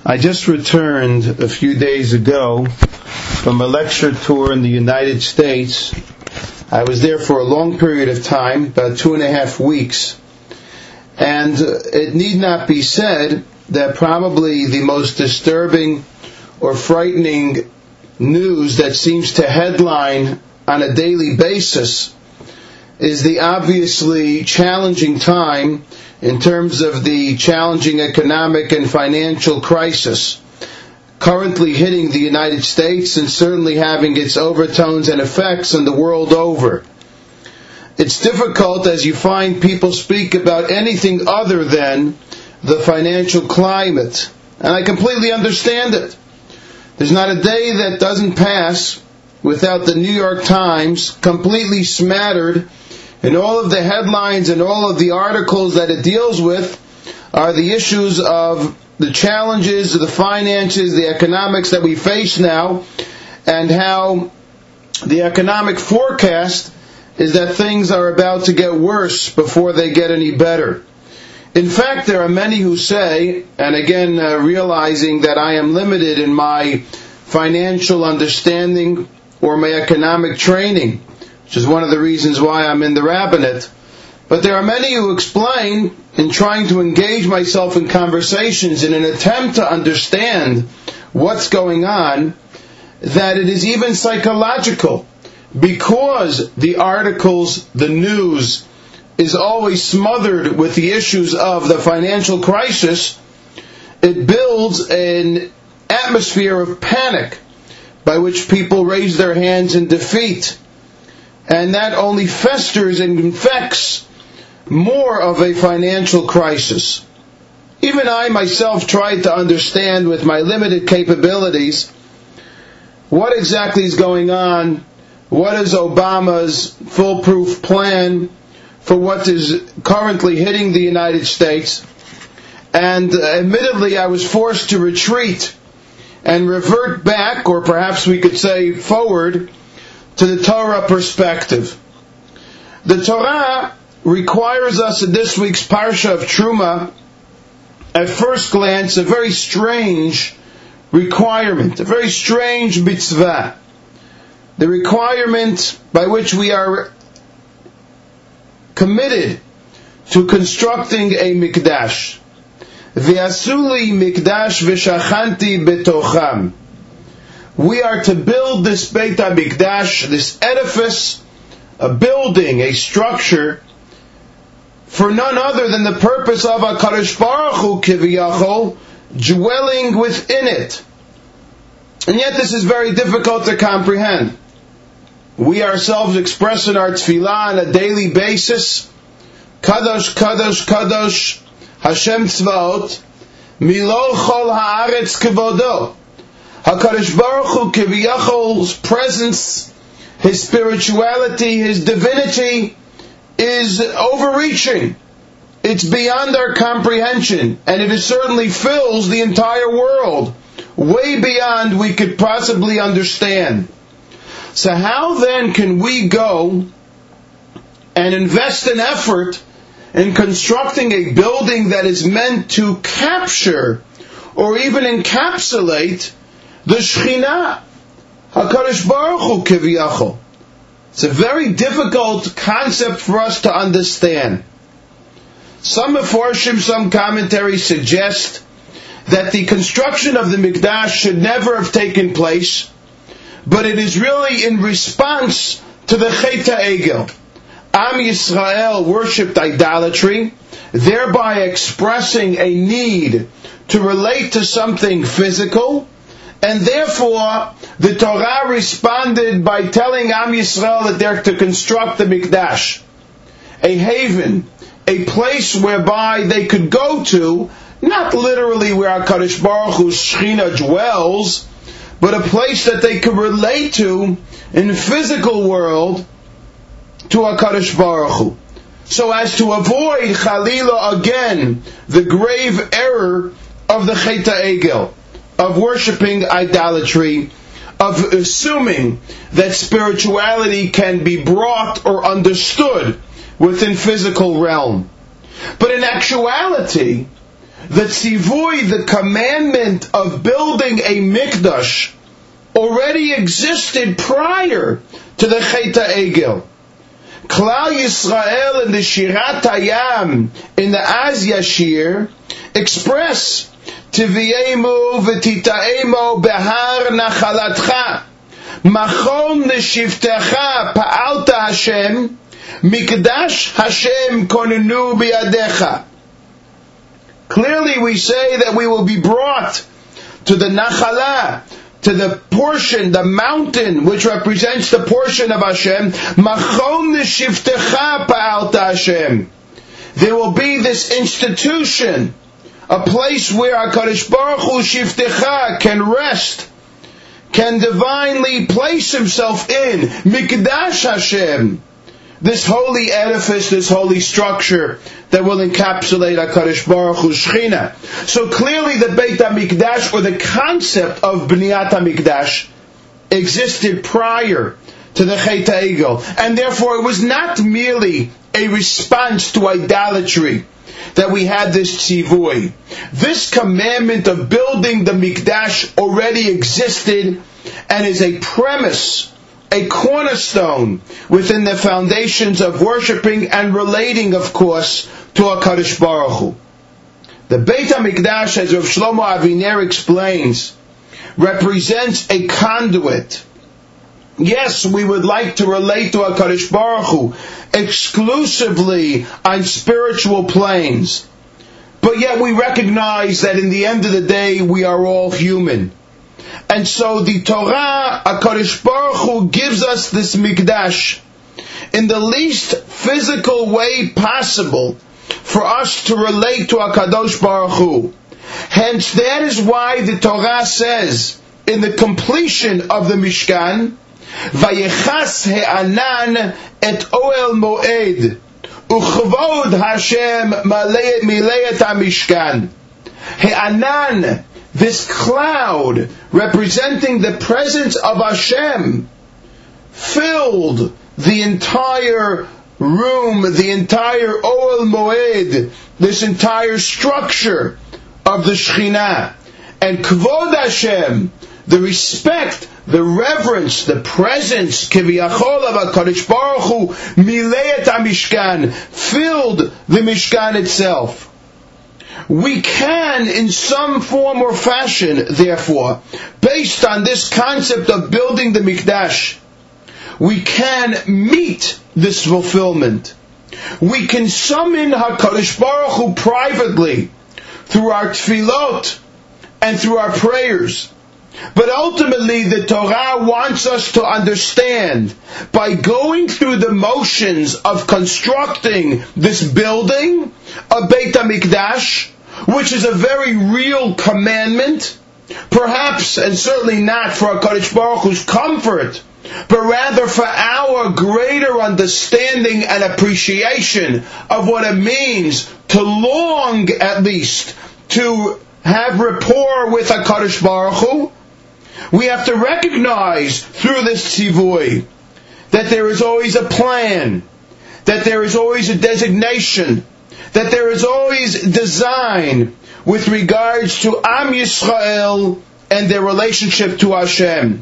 I just returned a few days ago from a lecture tour in the United States. I was there for a long period of time, about 2.5 weeks. And it need not be said that probably the most disturbing or frightening news that seems to headline on a daily basis is the obviously challenging time in terms of the challenging economic and financial crisis currently hitting the United States and certainly having its overtones and effects in the world over. It's difficult as you find people speak about anything other than the financial climate, and I completely understand it. There's not a day that doesn't pass without the New York Times completely smattered, and all of the headlines and all of the articles that it deals with are the issues of the challenges, the finances, the economics that we face now, and how the economic forecast is that things are about to get worse before they get any better. In fact, there are many who say, and again realizing that I am limited in my financial understanding or my economic training, which is one of the reasons why I'm in the rabbinate, but there are many who explain, in trying to engage myself in conversations in an attempt to understand what's going on, that it is even psychological, because the articles, the news, is always smothered with the issues of the financial crisis. It builds an atmosphere of panic by which people raise their hands in defeat, and that only festers and infects more of a financial crisis. Even I myself tried to understand with my limited capabilities what exactly is going on, what is Obama's foolproof plan for what is currently hitting the United States. And admittedly, I was forced to retreat and revert back, or perhaps we could say forward, to the Torah perspective. The Torah requires us in this week's Parsha of Truma, at first glance, a very strange requirement, a very strange mitzvah. The requirement by which we are committed to constructing a mikdash. V'asuli mikdash v'shachanti betocham. We are to build this Beit HaMikdash, this edifice, a building, a structure, for none other than the purpose of HaKadosh Baruch Hu Kiviyachol, dwelling within it. And yet this is very difficult to comprehend. We ourselves express in our tefillah on a daily basis, Kadosh, Kadosh, Kadosh, Hashem Tzvaot, Milo Chol Haaretz Kevodo. HaKadosh Baruch Hu Kiviyachol's presence, His spirituality, His divinity is overreaching. It's beyond our comprehension, and it certainly fills the entire world, way beyond we could possibly understand. So how then can we go and invest an effort in constructing a building that is meant to capture or even encapsulate the Shekhinah, HaKadosh Baruch Hu Kiviyachol? It's a very difficult concept for us to understand. Some Meforshim, some commentaries suggest that the construction of the Mikdash should never have taken place, but it is really in response to the Chet HaEgel. Am Yisrael worshipped idolatry, thereby expressing a need to relate to something physical, and therefore the Torah responded by telling Am Yisrael that they're to construct the Mikdash, a haven, a place whereby they could go to, not literally where HaKadosh Baruch Hu's Shekhinah dwells, but a place that they could relate to in the physical world to HaKadosh Baruch Hu, so as to avoid Chalila again the grave error of the Chet HaEgel, of worshipping idolatry, of assuming that spirituality can be brought or understood within physical realm. But in actuality, the tzivui, the commandment of building a mikdash, already existed prior to the Chet HaEgel. Klal Yisrael in the Shirat Hayam, in the Az Yashir, express Tiviemu v'titaemu behar nachalatcha machon neshivtecha pa'alta Hashem mikdash Hashem konenu biyadecha. Clearly we say that we will be brought to the Nachalah, to the portion, the mountain, which represents the portion of Hashem. Machon neshivtecha pa'alta Hashem. There will be this institution, a place where HaKadosh Baruch Hu Shivtecha can rest, can divinely place himself in. Mikdash Hashem. This holy edifice, this holy structure that will encapsulate HaKadosh Baruch Hu's Shechina. So clearly the Beit HaMikdash, or the concept of Bniyat HaMikdash, existed prior to the Chet HaEgel. And therefore it was not merely a response to idolatry that we had this tzivui. This commandment of building the Mikdash already existed and is a premise, a cornerstone within the foundations of worshipping and relating, of course, to HaKadosh Baruch Hu. The Beit HaMikdash, as Rav Shlomo Aviner explains, represents a conduit. Yes, we would like to relate to HaKadosh Baruch Hu exclusively on spiritual planes. But yet we recognize that in the end of the day, we are all human. And so the Torah, HaKadosh Baruch Hu, gives us this Mikdash in the least physical way possible for us to relate to HaKadosh Baruch Hu. Hence, that is why the Torah says, in the completion of the Mishkan, Vayechas he'anan et oel moed uchvod Hashem mileit HaMishkan. He'anan, this cloud representing the presence of Hashem, filled the entire room, the entire oel moed, this entire structure of the Shekhinah. And kvod Hashem, the respect, the reverence, the presence, kiviyachol of HaKadosh Baruch Hu, mileit HaMishkan, filled the Mishkan itself. We can, in some form or fashion, therefore, based on this concept of building the Mikdash, we can meet this fulfillment. We can summon HaKadosh Baruch Hu privately, through our tefillot and through our prayers. But ultimately, the Torah wants us to understand, by going through the motions of constructing this building, a Beit HaMikdash, which is a very real commandment, perhaps and certainly not for HaKadosh Baruch Hu's comfort, but rather for our greater understanding and appreciation of what it means to long, at least, to have rapport with HaKadosh Baruch Hu. We have to recognize through this tzivui that there is always a plan, that there is always a designation, that there is always design with regards to Am Yisrael and their relationship to Hashem.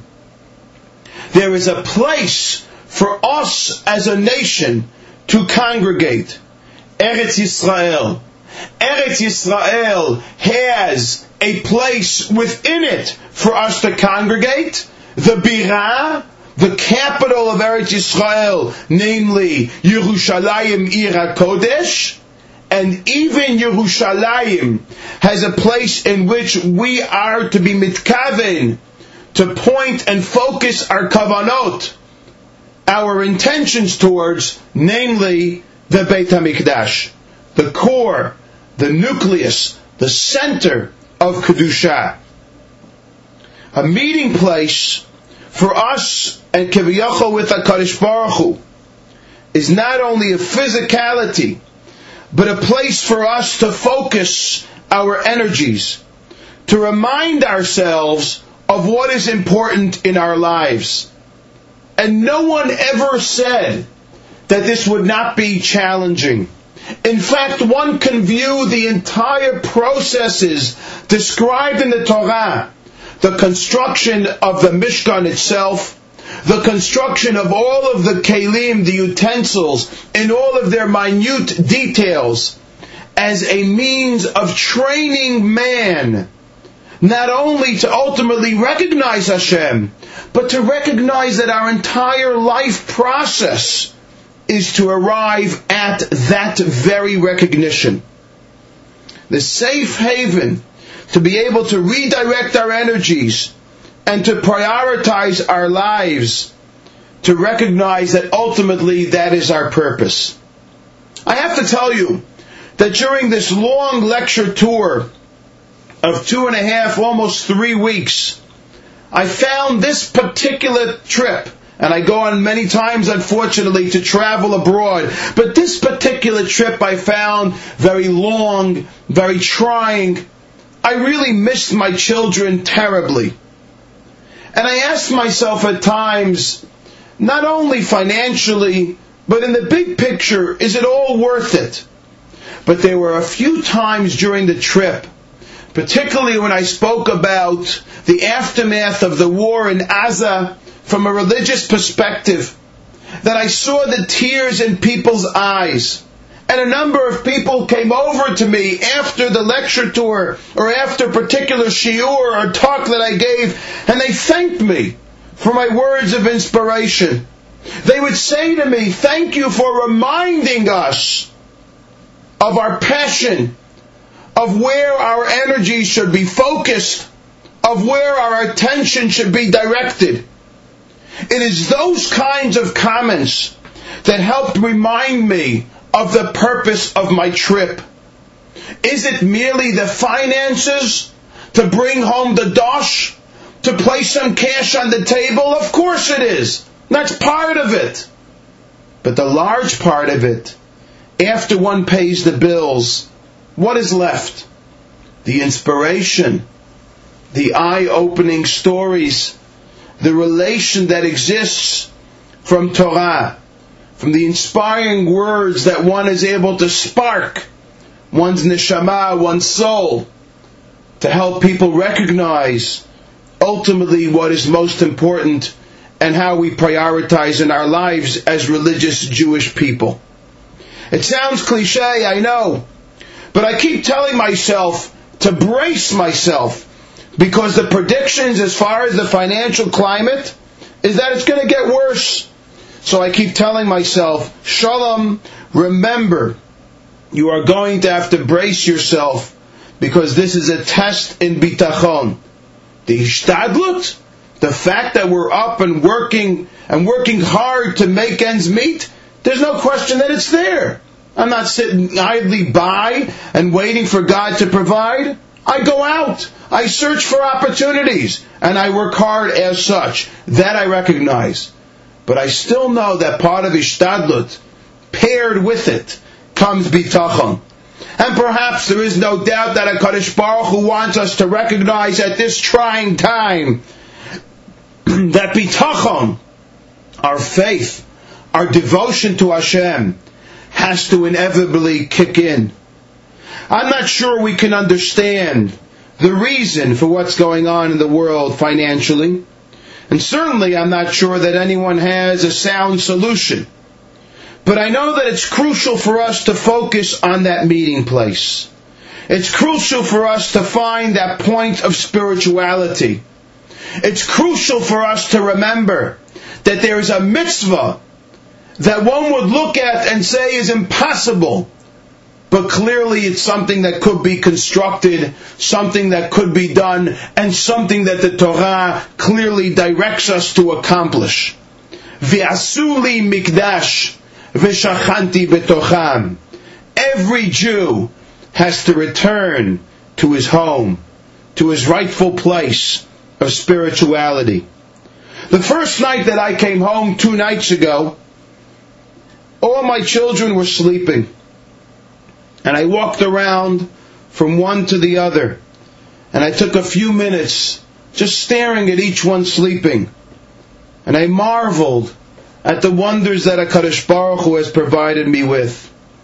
There is a place for us as a nation to congregate. Eretz Yisrael. Eretz Yisrael has a place within it for us to congregate. The Birah, the capital of Eretz Yisrael, namely Yerushalayim Ir HaKodesh, and even Yerushalayim has a place in which we are to be mitkaven, to point and focus our kavanot, our intentions towards, namely the Beit HaMikdash, the core, the nucleus, the center of Kedusha. A meeting place for us and Kiviyachol with HaKadosh Baruch Hu is not only a physicality, but a place for us to focus our energies, to remind ourselves of what is important in our lives. And no one ever said that this would not be challenging. In fact, one can view the entire processes described in the Torah, the construction of the Mishkan itself, the construction of all of the kelim, the utensils, in all of their minute details, as a means of training man, not only to ultimately recognize Hashem, but to recognize that our entire life process is to arrive at that very recognition. The safe haven to be able to redirect our energies and to prioritize our lives, to recognize that ultimately that is our purpose. I have to tell you that during this long lecture tour of 2.5, almost 3 weeks, I found this particular trip, and I go on many times, unfortunately, to travel abroad, but this particular trip I found very long, very trying. I really missed my children terribly. And I asked myself at times, not only financially, but in the big picture, is it all worth it? But there were a few times during the trip, particularly when I spoke about the aftermath of the war in Gaza from a religious perspective, that I saw the tears in people's eyes. And a number of people came over to me after the lecture tour or after a particular shiur or talk that I gave, and they thanked me for my words of inspiration. They would say to me, thank you for reminding us of our passion, of where our energy should be focused, of where our attention should be directed. It is those kinds of comments that helped remind me of the purpose of my trip. Is it merely the finances to bring home the dosh, to place some cash on the table? Of course it is. That's part of it. But the large part of it, after one pays the bills, what is left? The inspiration, the eye-opening stories, the relation that exists from Torah, from the inspiring words that one is able to spark one's neshama, one's soul, to help people recognize ultimately what is most important and how we prioritize in our lives as religious Jewish people. It sounds cliche, I know, but I keep telling myself to brace myself, because the predictions as far as the financial climate is that it's going to get worse. So I keep telling myself, Shalom, remember, you are going to have to brace yourself, because this is a test in bitachon. The ishtadlut, the fact that we're up and working hard to make ends meet, there's no question that it's there. I'm not sitting idly by and waiting for God to provide. I go out, I search for opportunities, and I work hard as such. That I recognize. But I still know that part of ishtadlut, paired with it, comes bitachon. And perhaps there is no doubt that HaKadosh Baruch Hu wants us to recognize at this trying time that bitachon, our faith, our devotion to Hashem, has to inevitably kick in. I'm not sure we can understand the reason for what's going on in the world financially. And certainly I'm not sure that anyone has a sound solution. But I know that it's crucial for us to focus on that meeting place. It's crucial for us to find that point of spirituality. It's crucial for us to remember that there is a mitzvah that one would look at and say is impossible, but clearly it's something that could be constructed, something that could be done, and something that the Torah clearly directs us to accomplish. V'asuli mikdash v'shachanti betocham. Every Jew has to return to his home, to his rightful place of spirituality. The first night that I came home 2 nights ago, all my children were sleeping. And I walked around from one to the other. And I took a few minutes just staring at each one sleeping. And I marveled at the wonders that HaKadosh Baruch Hu has provided me with.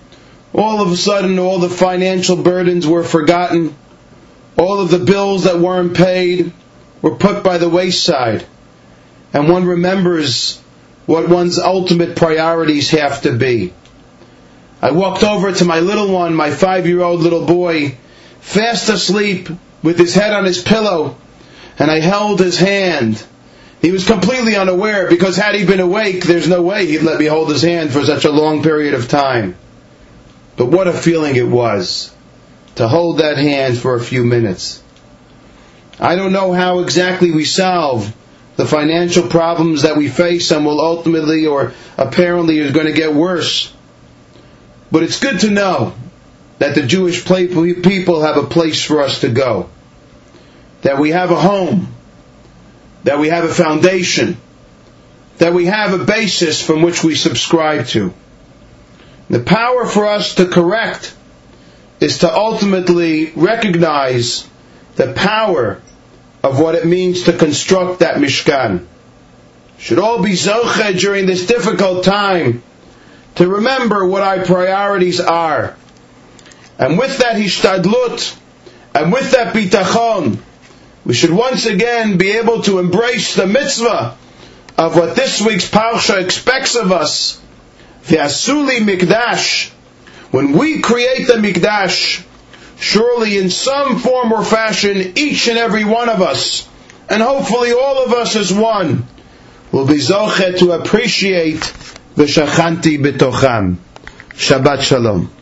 all of a sudden all the financial burdens were forgotten. All of the bills that weren't paid were put by the wayside. And one remembers what one's ultimate priorities have to be. I walked over to my little one, my 5-year-old little boy, fast asleep with his head on his pillow, and I held his hand. He was completely unaware, because had he been awake, there's no way he'd let me hold his hand for such a long period of time. But what a feeling it was to hold that hand for a few minutes. I don't know how exactly we solve the financial problems that we face and will ultimately or apparently is going to get worse. But it's good to know that the Jewish people have a place for us to go. That we have a home. That we have a foundation. That we have a basis from which we subscribe to. The power for us to correct is to ultimately recognize the power of what it means to construct that Mishkan. Should all be zocheh during this difficult time to remember what our priorities are. And with that hishtadlut, and with that bitachon, we should once again be able to embrace the mitzvah of what this week's parsha expects of us. V'asuli mikdash. When we create the mikdash, surely in some form or fashion, each and every one of us, and hopefully all of us as one, will be zocheh to appreciate v'shachanti b'tocham. Shabbat shalom.